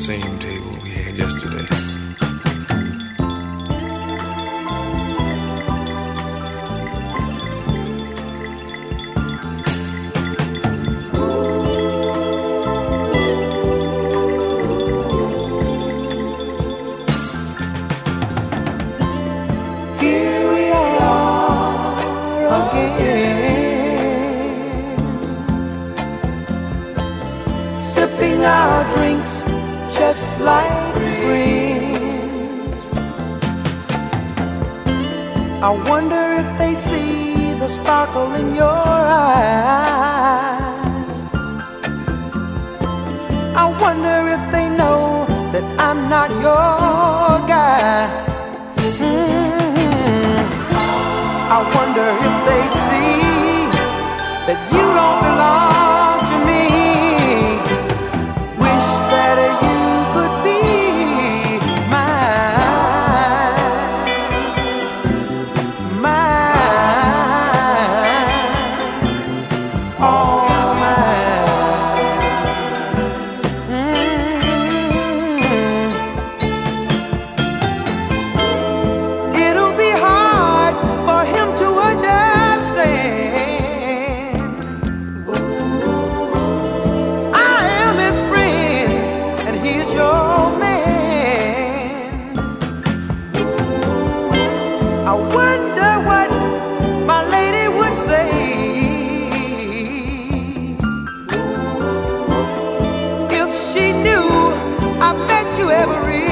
same table we had yesterday. Sipping our drinks just like friends. I wonder if they see the sparkle in your eyes. I wonder if they know that I'm not your guy. I wonder if they see that you don't belong to me. Wish that you could be mine, all mine. It'll be hard for him to understand. I am his friend and he's your man. I wonder what my lady would say if she knew I bet you every